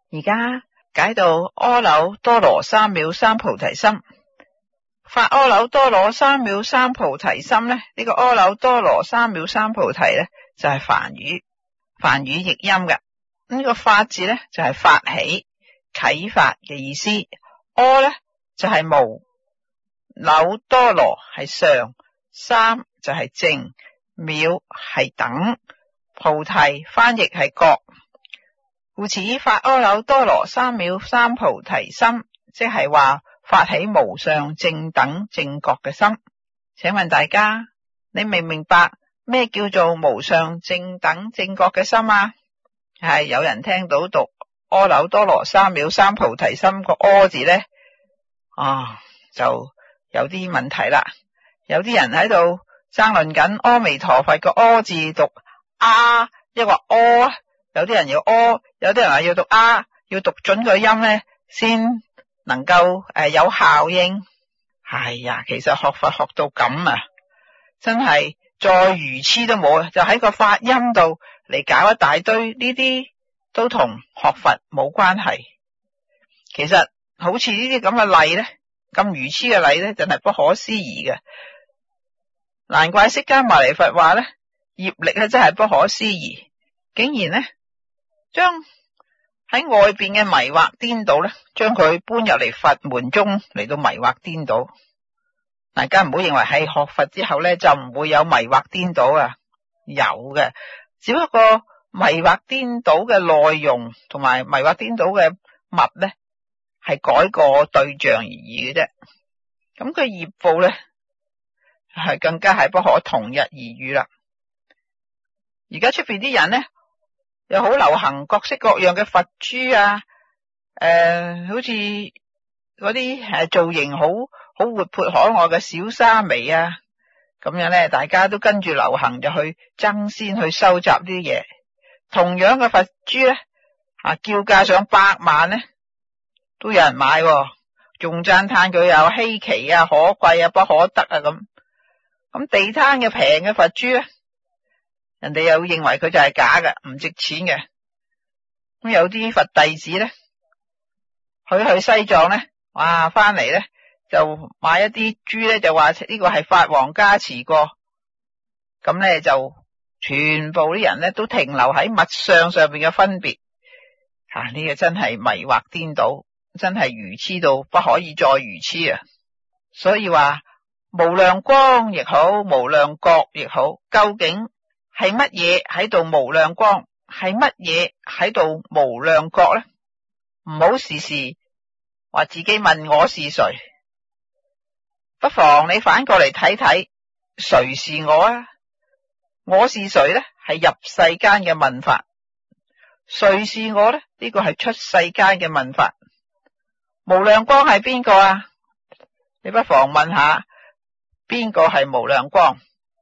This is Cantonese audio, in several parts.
而家解到阿耨多羅三藐三菩提心。發阿耨多羅三藐三菩提心呢，呢個阿耨多羅三藐三菩提呢，就係梵語譯音嘅。呢個發字呢，就係發起啟發嘅意思。阿呢，就係無，耨多羅係上，三就係正，藐係等，菩提翻譯係覺。故此發阿耨多羅三藐三菩提心，即係話發起無上正等正覺嘅心。請問大家，你明唔明白咩叫做無上正等正覺嘅心啊？係有人聽到讀阿耨多羅三藐三菩提心個阿字呢，就有啲問題啦。有啲人喺度爭論緊阿彌陀佛個阿字讀啊，抑或阿，有啲人要阿，有啲人話要讀啊，要讀準個音呢，先能夠有效應。係呀，其實學佛學到咁啊，真係再愚痴都冇，就喺個發音度嚟搞一大堆，呢啲都同學佛冇關係。其實好似呢啲咁嘅例呢，咁愚痴嘅例呢，真係不可思議嘅。難怪釋迦牟尼佛話呢，業力咧真係不可思議，竟然呢將喺外邊嘅迷惑顛倒咧，將佢搬入嚟佛門中嚟到迷惑顛倒。大家唔好認為係學佛之後咧就唔會有迷惑顛倒啊，有嘅，只不過迷惑顛倒嘅內容同埋迷惑顛倒嘅物咧係改個對象而已嘅啫。咁佢業報咧係更加係不可同日而語啦。而家出邊啲人咧又好流行各式各樣嘅佛珠啊，好似嗰啲造型好活潑可愛嘅小沙彌啊，咁樣咧大家都跟住流行就去爭先去收集啲嘢。同樣嘅佛珠咧叫價上百萬咧都有人買，仲讚嘆佢有稀奇啊、可貴啊、不可得啊咁。咁地攤嘅平嘅佛珠咧，人哋又認為佢就係假嘅，唔值錢嘅。咁有啲佛弟子咧，去西藏咧，哇，翻嚟咧就買一啲珠咧，就話呢個係法王加持過。咁咧就全部啲人咧都停留喺物相上邊嘅分別。呢個真係迷惑顛倒，真係愚痴到不可以再愚痴啊！所以話無量光亦好，無量覺亦好，究竟係乜嘢喺度無量光，係乜嘢喺度無量覺呢？唔好時時話自己問我是誰，不妨你反過嚟睇睇，誰是我啊？我是誰呢？係入世間嘅問法。誰是我呢？呢個係出世間嘅問法。無量光係邊個啊？你不妨問下邊個係無量光。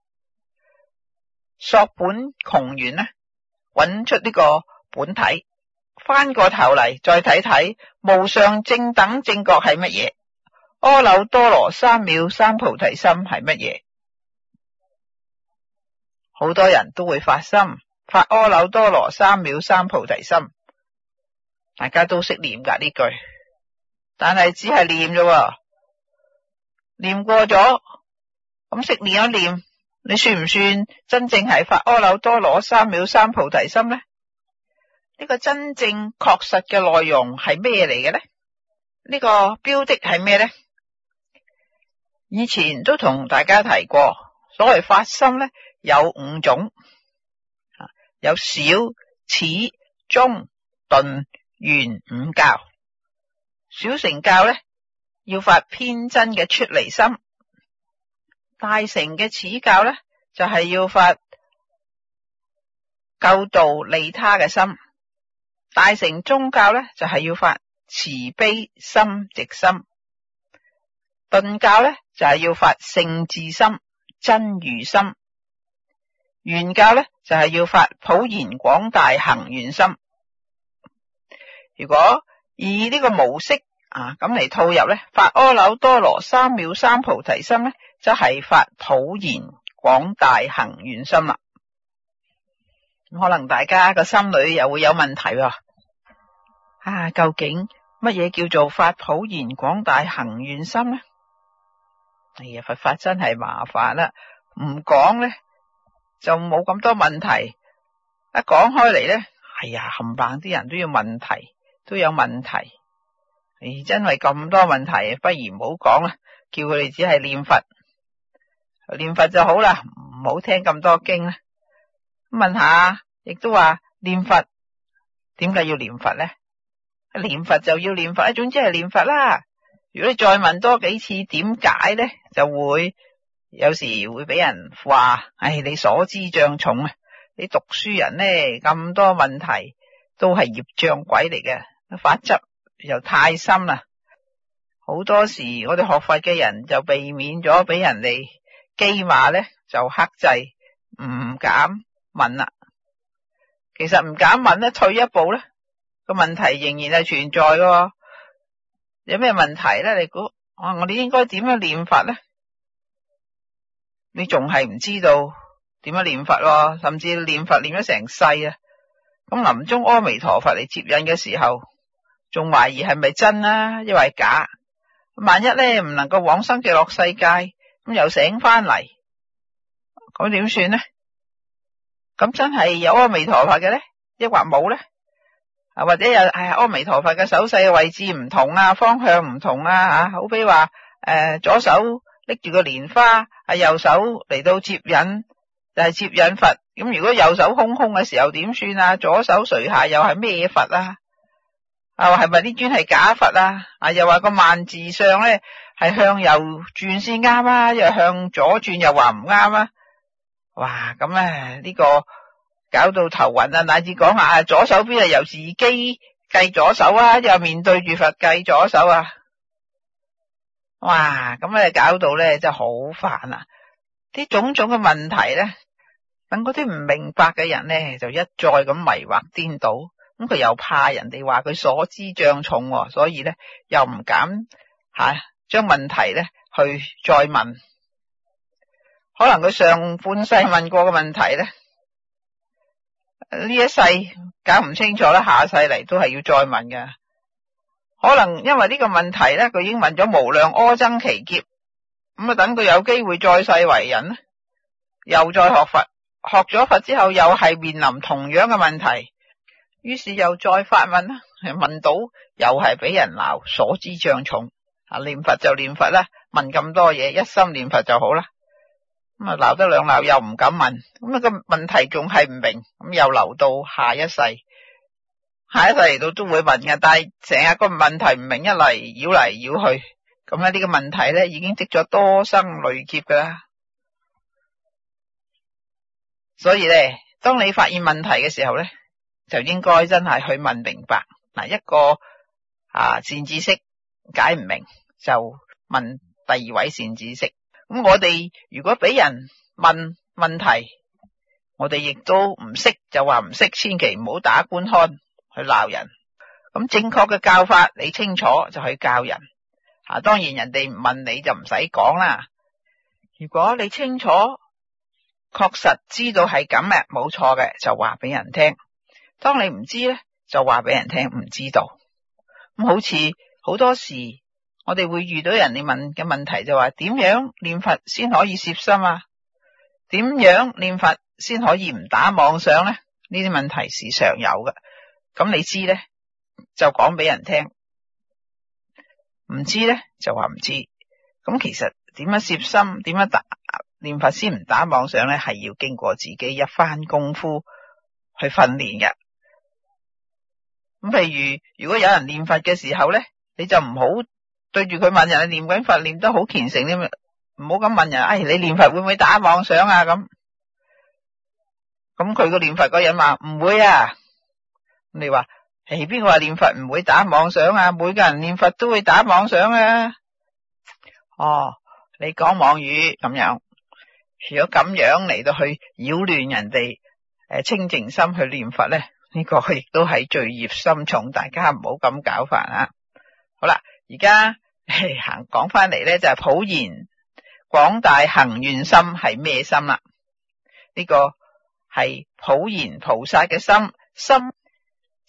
索本窮源呢，揾出呢個本體，翻過頭嚟再睇睇無上正等正覺係乜嘢，阿耨多羅三藐三菩提心係乜嘢。好多人都會發心發阿耨多羅三藐三菩提心，大家都識念㗎呢句，但係只係念啫，念過咗咁識念一念，你算唔算真正係發阿耨多羅三藐三菩提心呢？呢個真正確實嘅內容係咩嚟嘅呢？呢個標的係咩呢？以前都同大家提過，所謂發心呢，有5種，有小、始、終、頓、圓5教。小乘教呢，要發偏真嘅出離心；大乘嘅始教呢，就係要發救度利他嘅心；大乘中教呢，就係要發慈悲心直心；頓教呢，就係要發聖智心真如心；圓教呢，就係要發普賢廣大行願心。如果以呢個模式咁嚟套入呢，發阿耨多羅三藐三菩提心呢，就係發普賢廣大行願心啦。可能大家個心裏又會有問題喎。 究竟乜嘢叫做發普賢廣大行願心呢？佛法真係麻煩啦，唔講呢就冇咁多問題，一講開嚟呢，冚唪唥啲人都要問題，都有問題。真係咁多問題，不如唔好講啦，叫佢哋只係念佛，念佛就好啦，唔好聽咁多經啦。問下，亦都話念佛，點解要念佛呢？念佛就要念佛，總之係念佛啦。如果你再問多幾次點解呢，就會有時會俾人話，你所知障重啊！你讀書人呢，咁多問題都係業障鬼嚟嘅，法執又太深啦。好多時我哋學佛嘅人就避免咗俾人哋譏罵呢，就克制唔敢問啦。其實唔敢問呢，退一步呢，個問題仍然係存在嘅。有咩問題呢？你估我哋應該點樣念佛呢？你仲係唔知道點樣念佛，甚至念佛念咗成世啊！咁臨終阿彌陀佛嚟接引嘅時候，仲懷疑係咪真啊，抑或係假？萬一呢唔能夠往生極樂世界，咁又醒翻嚟，咁點算呢？咁真係有阿彌陀佛嘅呢，抑或冇呢？或者有阿彌陀佛嘅手勢嘅位置唔同啊，方向唔同啊，好比話左手拎住個蓮花，右手嚟到接引，就係接引佛。咁如果右手空空嘅時候點算啊？左手垂下又係咩佛啊？係咪呢尊係假佛啊？又話個萬字相咧係向右轉先啱啊，又向左轉又話唔啱啊？哇！咁呢個搞到頭暈啊，乃至講下左手邊係由自己計左手啊，又面對住佛計左手啊！哇！咁搞到咧真係好煩啊！啲種種嘅問題咧，等嗰啲唔明白嘅人咧就一再咁迷惑顛倒，咁佢又怕人哋話佢所知障重，所以咧又唔敢將問題咧去再問。可能佢上半世問過嘅問題咧，呢一世搞唔清楚啦，下世嚟都係要再問嘅。可能因為呢個問題咧，佢已經問咗無量阿僧祇劫，咁等佢有機會再世為人，又再學佛，學咗佛之後又係面臨同樣嘅問題，於是又再發問啦，問到又係俾人鬧，所知障重。念佛就念佛啦，問咁多嘢，一心念佛就好啦。咁鬧得兩鬧又唔敢問，咁個問題仲係唔明，咁又留到下一世，下一世嚟到都會問嘅，但係成日個問題唔明，一嚟繞嚟繞去，咁呢個問題咧已經積咗多生累劫噶啦。所以咧，當你發現問題嘅時候咧，就應該真係去問明白。一個善知識解唔明，就問第二位善知識。咁我哋如果俾人問問題，我哋亦都唔識就話唔識，千祈唔好打官腔去鬧人。咁正確嘅教法你清楚就去教人。當然人哋唔問你就唔使講啦。如果你清楚確實知道係咁嘅，冇錯嘅，就話俾人聽。當你唔知咧，就話俾人聽唔知道。咁好似好多時我哋會遇到人哋問嘅問題，就話點樣念佛先可以攝心啊？點樣念佛先可以唔打妄想呢？呢啲問題時常有嘅。咁你知呢，就講俾人聽；唔知呢，就話唔知。咁其實點樣攝心，點樣念佛先唔打妄想呢？係要經過自己一番功夫去訓練嘅。咁譬如果有人念佛嘅時候呢，你就唔好對住佢問人，念緊佛念得好虔誠添，唔好咁問人，你念佛會唔會打妄想啊？咁佢個念佛嗰人話唔會啊。你話邊個話念佛唔會打妄想啊？每個人念佛都會打妄想啊。你講妄語咁樣，如果咁樣嚟到去擾亂人哋清淨心去念佛咧，呢個亦都係罪孽深重，大家唔好咁搞法啊。好啦，而家講翻嚟咧，就係普賢廣大行願心係咩心啦？呢個係普賢菩薩嘅心，心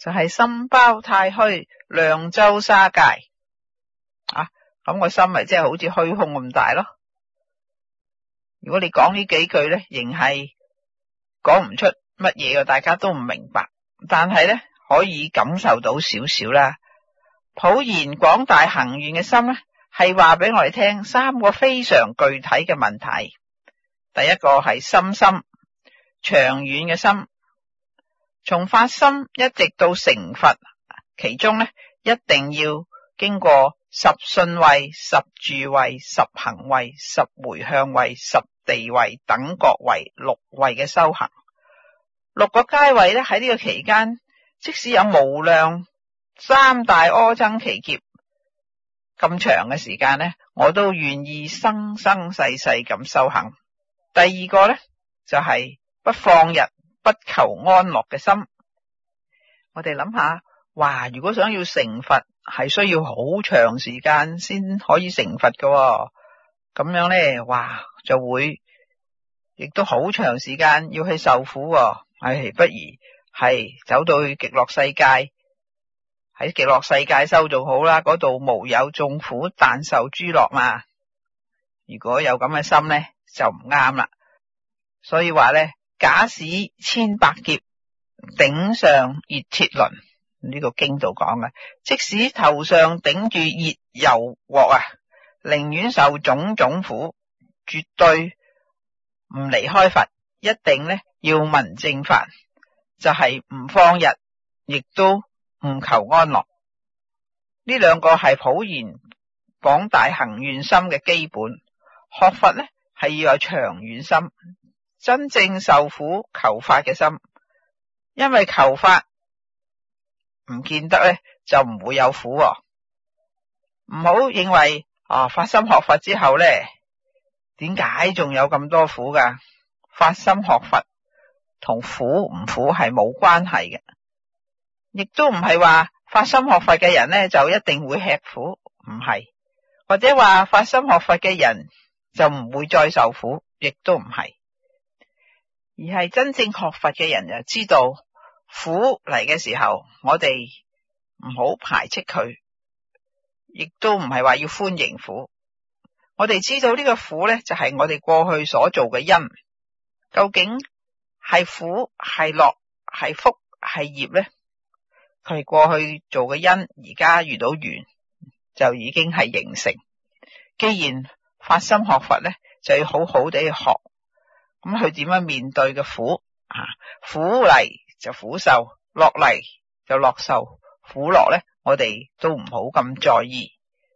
就係心包太虛，量周沙界啊。咁個心咪即係好似虛空咁大咯。如果你講呢幾句咧，仍係講唔出乜嘢嘅，大家都唔明白。但係咧可以感受到少少啦。普賢廣大行願嘅心咧，係話俾我哋聽三個非常具體嘅問題。第一個係心心，長遠嘅心，從發心一直到成佛，其中咧一定要經過十信位、十住位、十行位、十回向位、十地位、等覺位、六位嘅修行。六個階位咧喺呢個期間，即使有無量三大阿僧祇劫咁長嘅時間咧，我都願意生生世世咁修行。第二個咧就係不放逸、不求安樂嘅心。我哋諗下，哇！如果想要成佛，係需要好長時間先可以成佛嘅，咁樣咧，哇，就會亦都好長時間要去受苦，不如係走到去極樂世界，喺極樂世界修仲好啦，嗰度無有眾苦，但受諸樂嘛。如果有咁嘅心咧，就唔啱啦。所以話咧，假使千百劫頂上熱鐵輪，呢個經度講嘅，即使頭上頂住熱油鑊啊，寧願受種種苦，絕對唔離開佛，一定咧要聞正法，就係唔放逸，亦都唔求安樂。呢兩個係普賢廣大行願心嘅基本。學佛咧係要有長遠心，真正受苦求法嘅心，因為求法唔見得咧就唔會有苦。唔好認為發心學佛之後咧，點解仲有咁多苦噶？發心學佛同苦唔苦係冇關係嘅，亦都唔係話發心學佛嘅人咧就一定會吃苦，唔係，或者話發心學佛嘅人就唔會再受苦，亦都唔係，而係真正學佛嘅人就知道苦嚟嘅時候，我哋唔好排斥佢，亦都唔係話要歡迎苦。我哋知道呢個苦咧，就係我哋過去所做嘅因，究竟係苦係樂係福係業咧？佢係過去做嘅因，而家遇到緣就已經係形成。既然發心學佛咧，就要好好地去學，咁佢點樣面對嘅苦苦嚟就苦受，樂嚟就樂受，苦樂咧我哋都唔好咁在意。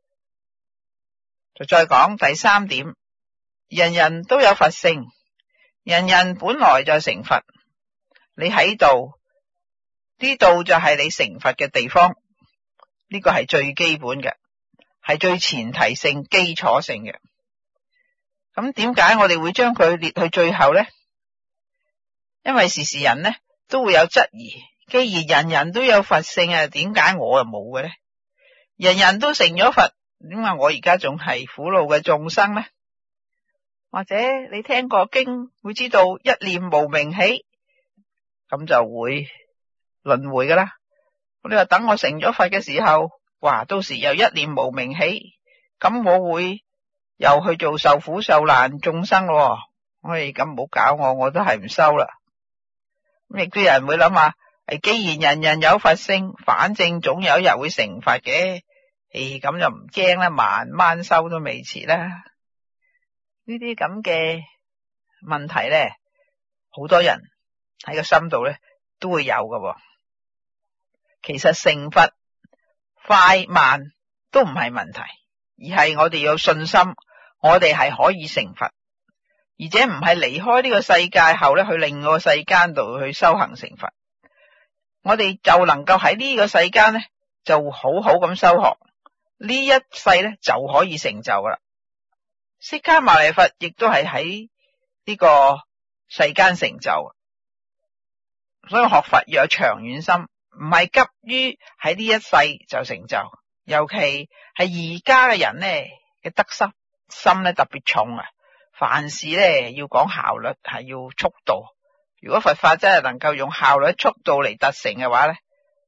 就再講第三點，人人都有佛性，人人本來就成佛。你喺度，呢度就係你成佛嘅地方，呢個係最基本嘅，係最前提性基礎性嘅。咁點解我哋會將佢列去最後呢？因為時時人呢都會有質疑，既然人人都有佛性啊，點解我又冇嘅呢？人人都成咗佛，點解我而家仲係苦惱嘅眾生呢？或者你聽過經會知道一念無明起，咁就會輪迴噶啦。你話等我成咗佛嘅時候，哇，到時又一念無明起，咁我會又去做受苦受難眾生咯。咁唔好搞我都係唔收啦。咁亦都有人會諗下，既然人人有佛性，反正總有一日會成佛嘅，咁就唔驚啦，慢慢收都未遲啦。呢啲咁嘅問題咧，好多人喺個心度咧都會有㗎。其實成佛快慢都唔係問題，而係我哋有信心，我哋係可以成佛，而且唔係離開呢個世界後咧去另外個世間度去修行成佛。我哋就能夠喺呢個世間咧就好好咁修學，呢一世咧就可以成就噶啦。釋迦牟尼佛亦都係喺呢個世間成就，所以學佛要有長遠心，唔係急於喺呢一世就成就。尤其係而家嘅人咧嘅得失心咧特別重啊，凡事咧要講效率，係要速度。如果佛法真係能夠用效率速度嚟達成嘅話咧，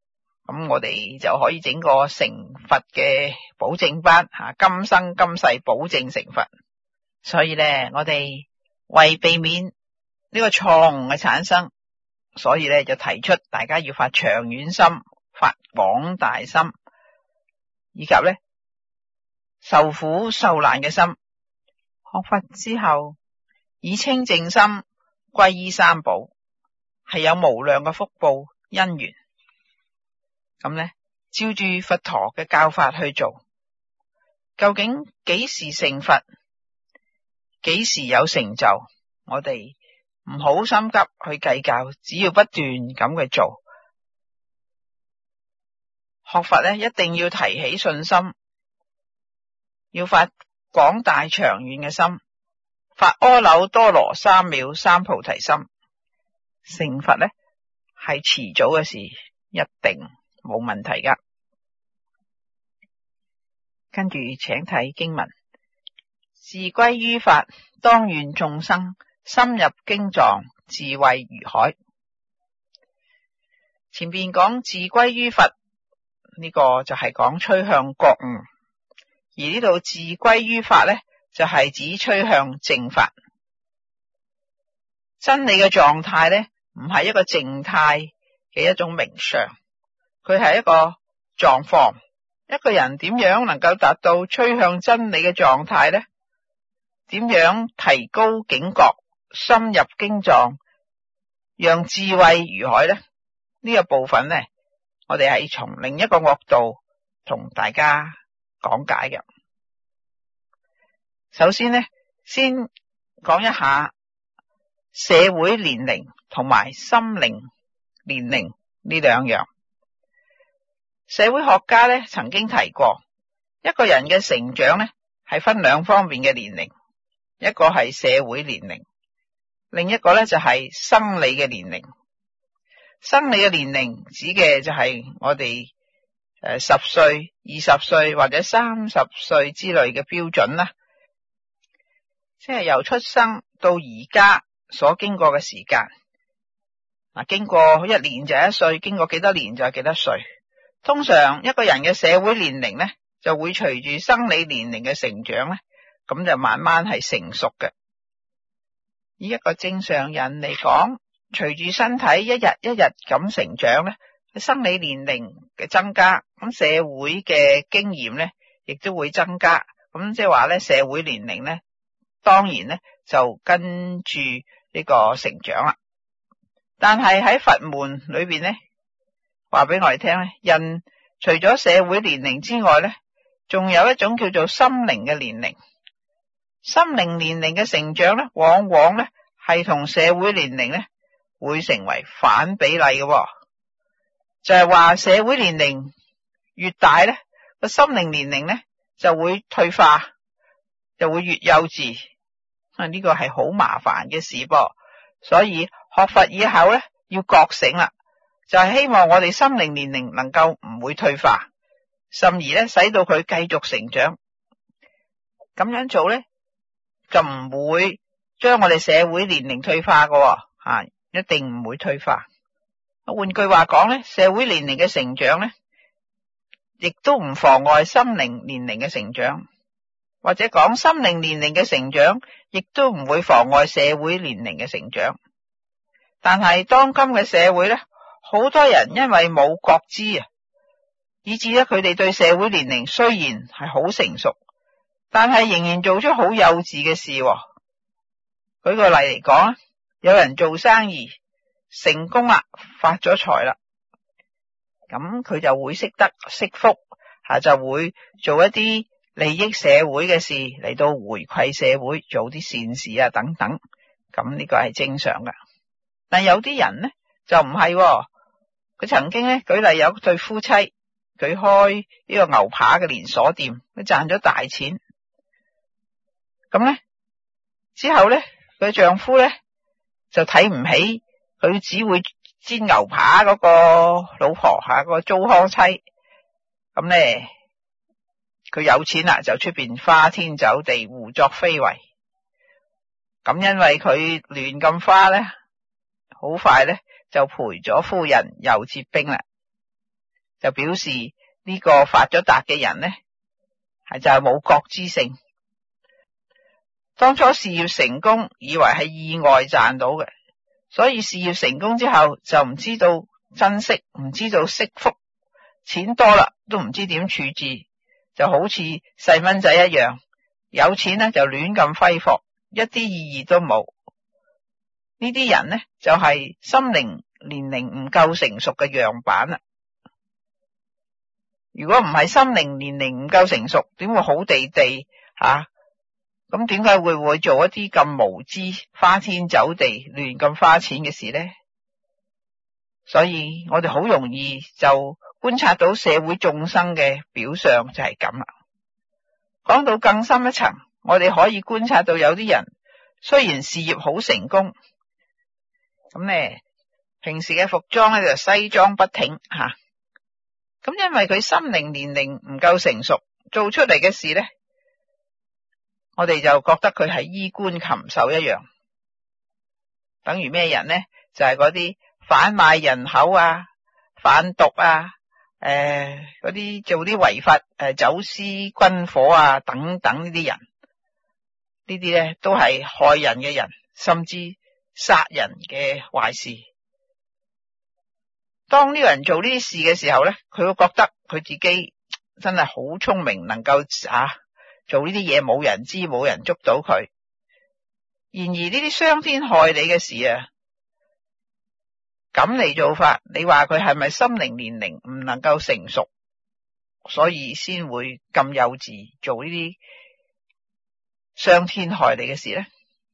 咁我哋就可以整個成佛嘅保證班，今生今世保證成佛。所以咧，我哋為避免呢個錯誤嘅產生，所以咧就提出大家要發長遠心，發廣大心，以及咧受苦受難嘅心。學佛之後，以清淨心歸依三寶，係有無量嘅福報因緣。咁咧，照住佛陀嘅教法去做，究竟幾時成佛，幾時有成就，我哋唔好心急去計較，只要不斷咁去做。學佛咧，一定要提起信心，要發廣大長遠嘅心，發阿耨多羅三藐三菩提心。成佛咧係遲早嘅事，一定冇問題噶。跟住請睇經文：自歸於法，當願眾生深入經藏，智慧如海。前邊講自歸於佛，呢個就係講趨向覺悟，而呢度自歸於法呢，就係指趨向正法。真理嘅狀態呢，唔係一個靜態嘅一種名相，佢係一個狀況。一個人點樣能夠達到趨向真理嘅狀態呢？點樣提高警覺，深入經藏，讓智慧如海呢？呢個部分呢，我哋係從另一個角度同大家講解嘅。首先呢，先講一下社會年齡同埋心靈年齡呢兩樣。社會學家呢曾經提過，一個人嘅成長呢係分兩方面嘅年齡，一個係社會年齡，另一個呢就係生理嘅年齡。生理嘅年齡指嘅就係我哋10歲、20歲或者30歲之類嘅標準啦，即係由出生到而家所經過嘅時間。經過1年就1歲，經過幾多年就係幾多歲。通常一個人嘅社會年齡呢，就會隨住生理年齡嘅成長呢，咁就慢慢係成熟嘅。以一個正常人嚟講，隨住身體一日一日咁成長呢，生理年齡嘅增加，咁社會嘅經驗呢亦都會增加。咁即係話呢，社會年齡呢，當然呢就跟住呢個成長啦。但係喺佛門裏邊呢，話俾我哋聽咧，人除咗社會年齡之外咧，仲有一種叫做心靈嘅年齡。心靈年齡嘅成長咧，往往咧係同社會年齡咧會成為反比例嘅。就係話社會年齡越大咧，個心靈年齡咧就會退化，就會越幼稚。呢個係好麻煩嘅事噃。所以學佛以後咧要覺醒啦。就係希望我哋心靈年齡能夠唔會退化，甚而咧使到佢繼續成長。咁樣做咧就唔會將我哋社會年齡退化嘅，一定唔會退化。換句話講咧，社會年齡嘅成長咧，亦都唔妨礙心靈年齡嘅成長，或者講心靈年齡嘅成長，亦都唔會妨礙社會年齡嘅成長。但係當今嘅社會咧，好多人因為冇覺知啊，以致咧佢哋對社會年齡雖然係好成熟，但係仍然做出好幼稚嘅事。舉個例嚟講，有人做生意成功啦，發咗財啦，咁佢就會識得惜福，就會做一啲利益社會嘅事嚟到回饋社會，做啲善事啊等等。咁呢個係正常噶。但有啲人呢就唔係，佢曾經咧舉例有對夫妻，佢開呢個牛扒嘅連鎖店，佢賺咗大錢。咁咧之後咧，佢丈夫咧就睇唔起佢只會煎牛扒嗰個老婆嗰個糟糠妻。咁咧佢有錢啦，就出邊花天酒地，胡作非為。咁因為佢亂咁花咧，好快咧就賠咗夫人又折兵啦。 就表示呢個發咗達嘅人呢，就係冇覺知性。當初事業成功，以為係意外賺到嘅，所以事業成功之後就唔知道珍惜，唔知道惜福，錢多啦都唔知點處置，就好似細蚊仔一樣，有錢呢就亂咁揮霍，一啲意義都冇。呢啲人呢，就係心靈年齡唔夠成熟嘅樣板啦。如果唔係心靈年齡唔夠成熟，點會好地地咁點解會做一啲咁無知、花天酒地、亂咁花錢嘅事呢？所以我哋好容易就觀察到社會眾生嘅表象就係咁啦。講到更深一層，我哋可以觀察到有啲人雖然事業好成功，咁呢平時嘅服裝呢就西裝筆挺咁因為佢心靈年齡唔夠成熟，做出嚟嘅事呢，我哋就覺得佢係衣冠禽獸一樣。等於咩人呢？就係嗰啲販賣人口販毒嗰啲做啲違法走私軍火等等呢啲人，呢啲呢都係害人嘅人，甚至殺人嘅壞事。當呢個人做呢啲事嘅時候呢，佢會覺得佢自己真係好聰明，能夠做呢啲嘢，冇人知，冇人捉到佢。然而呢啲傷天害理嘅事咁嚟做法，你話佢係咪心靈年齡唔能夠成熟，所以先會咁幼稚做呢啲傷天害理嘅事呢？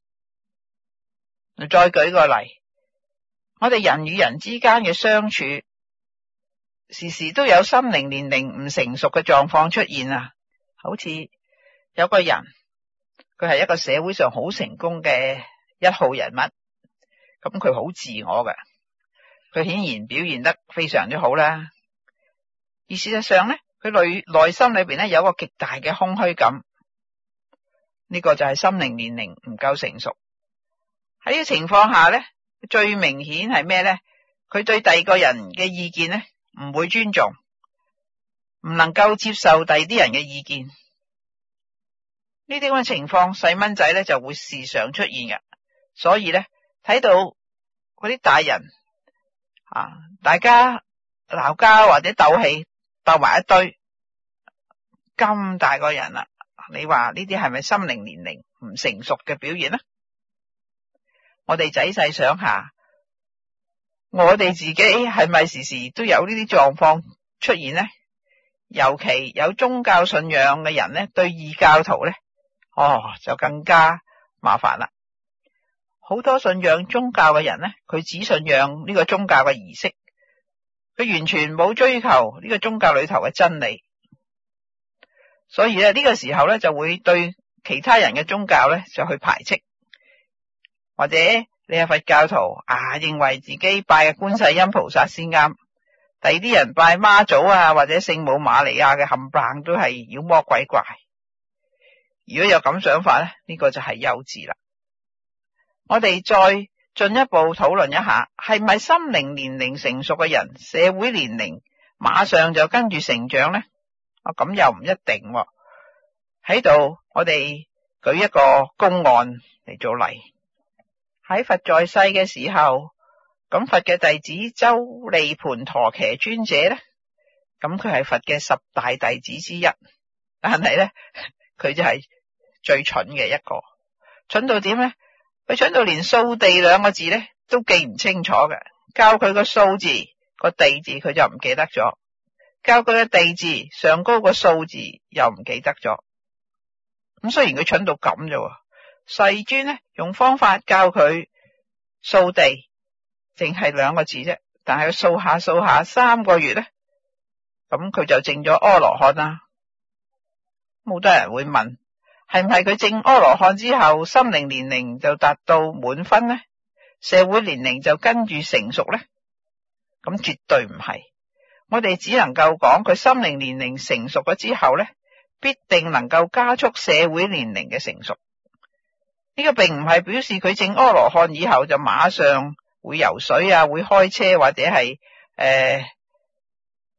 再舉個例，我哋人與人之間嘅相處，時時都有心靈年齡唔成熟嘅狀況出現好似有個人，佢係一個社會上好成功嘅一號人物，咁佢好自我嘅，佢顯然表現得非常之好啦。而事實上呢，佢內心裏邊呢有個極大嘅空虛感，呢個就係心靈年齡唔夠成熟。喺呢個情況下呢，最明顯係咩呢？佢對第二個人嘅意見呢唔會尊重，唔能夠接受第二啲人嘅意見。呢啲咁嘅情況，細蚊仔呢就會時常出現嘅。所以呢，睇到嗰啲大人大家鬧交或者鬥氣鬥埋一堆，咁大個人啦，你話呢啲係咪心靈年齡唔成熟嘅表現呢？我哋仔細想下，我哋自己係咪時時都有呢啲狀況出現呢？尤其有宗教信仰嘅人呢，對異教徒呢，就更加麻煩啦。好多信仰宗教嘅人呢，佢只信仰呢個宗教嘅儀式，佢完全冇追求呢個宗教裏頭嘅真理，所以呢個時候呢，就會對其他人嘅宗教呢就去排斥。或者你係佛教徒認為自己拜嘅觀世音菩薩先啱，第二啲人拜媽祖或者聖母瑪利亞嘅冚唪唥都係妖魔鬼怪。如果有咁想法呢，呢個就係幼稚啦。我哋再進一步討論一下，係咪心靈年齡成熟嘅人，社會年齡馬上就跟住成長呢？咁又唔一定喎。喺度我哋舉一個公案嚟做例。喺佛在世嘅時候，咁佛嘅弟子周利盤陀騎尊者呢，咁佢係佛嘅10大弟子之一，但係呢，佢就係最蠢嘅一個。蠢到點呢？佢蠢到連掃地2個字呢都記唔清楚嘅，教佢個掃字個地字佢就唔記得咗，教佢嘅地字上高個掃字又唔記得咗。咁雖然佢蠢到咁啫，世尊呢用方法教佢掃地，淨係2個字啫，但係佢掃下掃下3個月呢，咁佢就證咗阿羅漢啦。冇多人會問，係唔係佢證阿羅漢之後心靈年齡就達到滿分呢？社會年齡就跟住成熟呢？咁絕對唔係。我哋只能夠講佢心靈年齡成熟咗之後呢，必定能夠加速社會年齡嘅成熟。呢個並唔係表示佢證阿羅漢以後就馬上會游水會開車或者係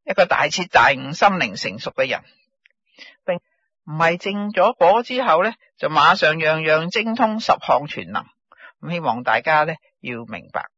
一個大徹大悟、心靈成熟嘅人，並唔係證咗果之後咧就馬上樣樣精通、十項全能。咁希望大家咧要明白。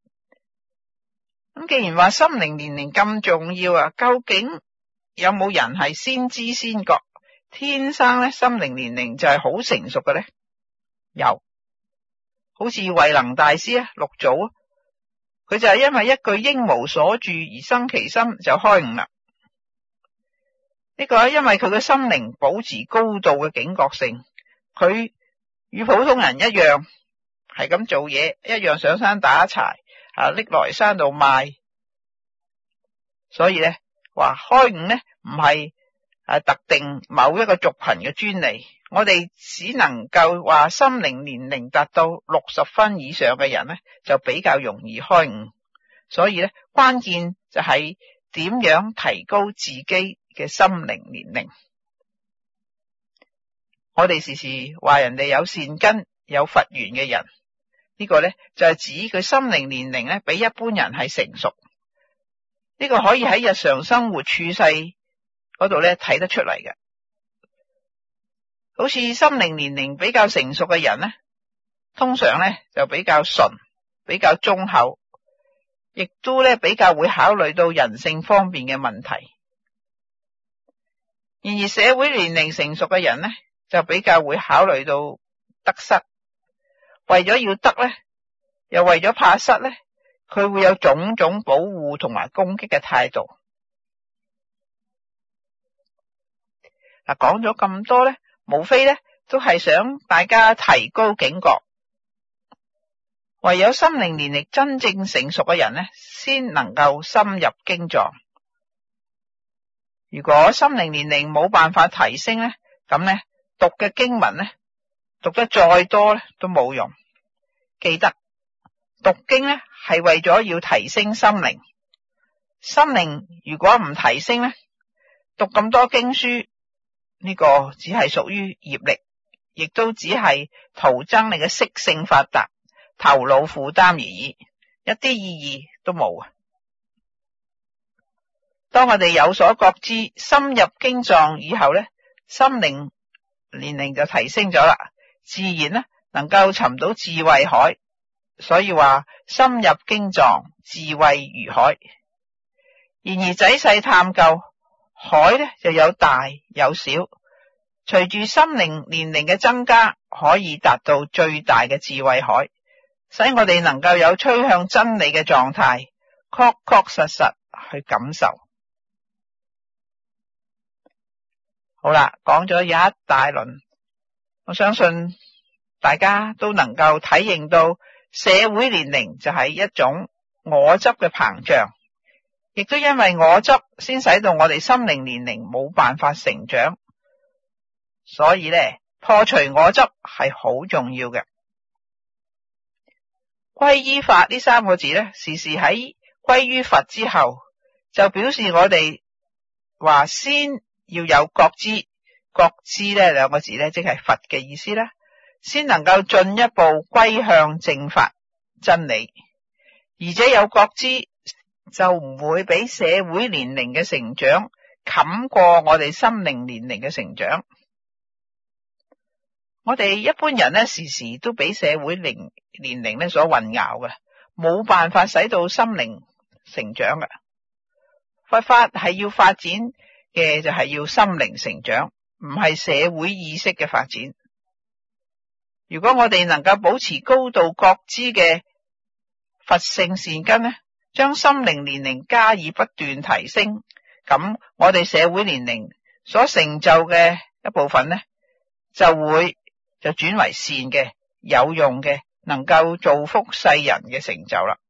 咁既然話心靈年齡咁重要啊，究竟有冇人係先知先覺，天生咧心靈年齡就係好成熟嘅咧？有，好似慧能大師啊，六祖啊，佢就係因為一句應無所住而生其心就開悟啦。呢個因為佢嘅心靈保持高度嘅警覺性，佢與普通人一樣係咁做嘢，一樣上山打柴拎來山度賣。所以咧話開悟咧唔係特定某一個族群嘅專利，我哋只能夠話心靈年齡達到60分以上嘅人咧就比較容易開悟。所以咧關鍵就係點樣提高自己嘅心靈年齡。我哋時時話人哋有善根有佛緣嘅人，呢個咧就係指佢心靈年齡咧比一般人係成熟。呢個可以喺日常生活處世嗰度咧睇得出嚟嘅。好似心靈年齡比較成熟嘅人咧，通常咧就比較純，比較忠厚，亦都咧比較會考慮到人性方面嘅問題。然而社會年齡成熟嘅人咧，就比較會考慮到得失，為咗要得咧，又為咗怕失咧，佢會有種種保護同埋攻擊嘅態度。嗱，講咗咁多咧，無非咧都係想大家提高警覺。唯有心靈年齡真正成熟嘅人咧，先能夠深入經藏。如果心靈年齡冇辦法提升咧，咁咧讀嘅經文咧，讀得再多咧都冇用。記得讀經咧係為咗要提升心靈，心靈如果唔提升咧，讀咁多經書呢個只係屬於業力，亦都只係徒增你嘅識性發達、頭腦負擔而已，一啲意義都冇啊！當我哋有所覺知、深入經藏以後咧，心靈年齡就提升咗啦，自然咧能夠尋到智慧海。所以話深入經藏，智慧如海。然而仔細探究，海咧就有大有小，隨住心靈年齡嘅增加，可以達到最大嘅智慧海，使我哋能夠有趨向真理嘅狀態，確確實實去感受。好啦，講咗一大輪，我相信大家都能夠體認到社會年齡就係一種我執嘅膨脹，亦都因為我執先使到我哋心靈年齡冇辦法成長。所以咧，破除我執係好重要嘅。歸依法呢3個字咧，時時喺歸於佛之後，就表示我哋話先要有覺知，覺知呢2個字咧，即係佛嘅意思啦，先能夠進一步歸向正法真理。而且有覺知就唔會俾社會年齡嘅成長冚過我哋心靈年齡嘅成長。我哋一般人咧，時時都俾社會年齡咧所混淆嘅，冇辦法使到心靈成長嘅。佛法係要發展嘅就係要心靈成長，唔係社會意識嘅發展。如果我哋能夠保持高度覺知嘅佛性善根咧，將心靈年齡加以不斷提升，咁我哋社會年齡所成就嘅一部分咧，就轉為善嘅、有用嘅、能夠造福世人嘅成就啦。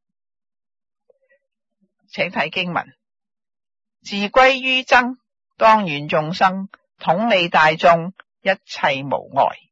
請睇經文：自歸於僧，當願眾生，統理大眾，一切無礙。